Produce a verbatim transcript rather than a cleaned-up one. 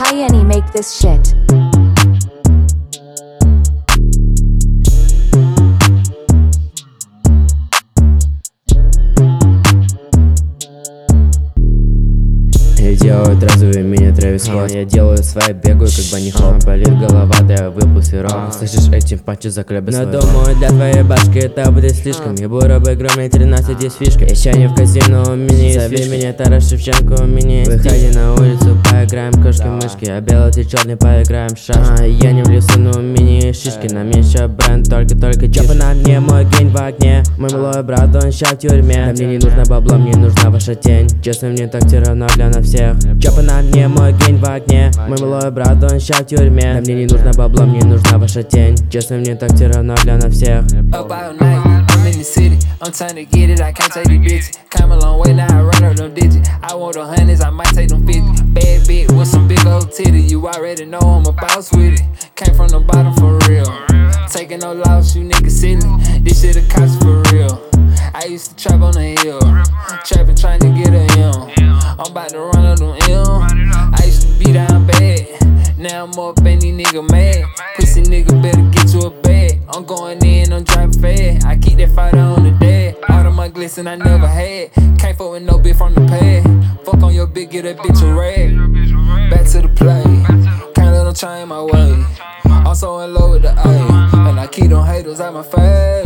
Hyeni make this shit. Я делаю трезвый мини-Трэвис Скотт. Я делаю свои, бегаю как Банни Хоп. Болит голова, да я выпал сироп. Слышишь, этим панчи заклебай свой. Но думаю, для твоей башки это будет слишком. Я буду обыгрывать тринадцать, есть фишка. Еще не в казино, у меня есть фишка. Зови меня Тарас Шевченко, у меня есть. Выходи на улицу, поиграем кошки-мышки. А белый ты черный, поиграем в шашки. Я не в лесу, но у меня есть шишки. На мне еще бренд, только-только чипы на мне. Мой гень в огне, мой малой брат, он ща в тюрьме. Да мне не нужна бабла, мне нужна ваша тень. Честно, мне так все равно для нас всех. Чопа на мне, мой гень в огне. Мой малой брат, он ща в тюрьме. Да мне не нужна бабла, мне нужна ваша тень. Честно, мне так все равно для нас всех. Up all night, I'm in the city. I'm trying to get it, I can't take the bitch. Came a long way, now I run up them digits. I want the hundreds, I might take them fifty. Bad bitch with some big old titty. You already know I'm a boss with it. Came from the bottom for real. Taking no loss, you niggas silly. This shit a cost for real. I used to trap on the hill, trapping trying to get a M. I'm about to run up them M. I used to be down bad, now I'm up and these niggas mad. Pussy nigga better get you a bag. I'm going in, I'm driving fast. I keep that fighter on the dad. All of my glisten I never had. Can't fuck with no bitch from the pad. Fuck on your bitch, get that bitch a rag. Back to the play, can't let them change my way. I'm so in love with the A, and I keep them haters out my face.